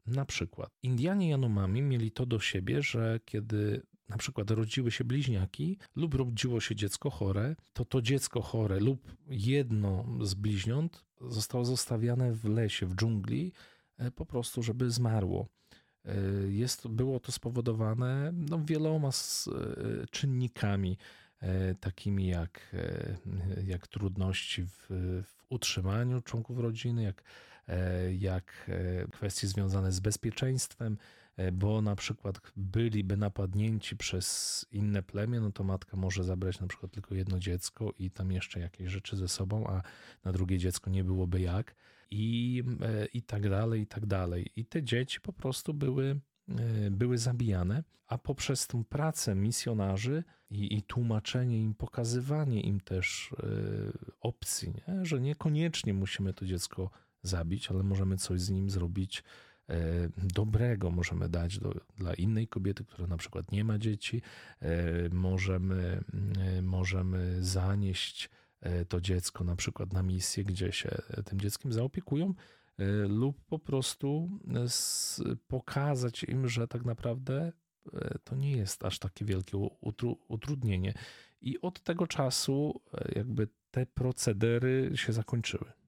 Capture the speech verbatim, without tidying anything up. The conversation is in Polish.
Na przykład Indianie Yanomami mieli to do siebie, że kiedy na przykład rodziły się bliźniaki lub rodziło się dziecko chore, to to dziecko chore lub jedno z bliźniąt zostało zostawiane w lesie, w dżungli, po prostu, żeby zmarło. Jest, było to spowodowane no, wieloma z, czynnikami, takimi jak, jak trudności w, w utrzymaniu członków rodziny, jak, jak kwestie związane z bezpieczeństwem, bo na przykład byliby napadnięci przez inne plemię, no to matka może zabrać na przykład tylko jedno dziecko i tam jeszcze jakieś rzeczy ze sobą, a na drugie dziecko nie byłoby jak i, i tak dalej, i tak dalej. I te dzieci po prostu były, były zabijane, a poprzez tą pracę misjonarzy i, i tłumaczenie im, pokazywanie im też opcji, nie? Że niekoniecznie musimy to dziecko zabić, ale możemy coś z nim zrobić dobrego, możemy dać do, dla innej kobiety, która na przykład nie ma dzieci, możemy, możemy zanieść to dziecko na przykład na misję, gdzie się tym dzieckiem zaopiekują, lub po prostu pokazać im, że tak naprawdę to nie jest aż takie wielkie utrudnienie. I od tego czasu jakby te procedery się zakończyły.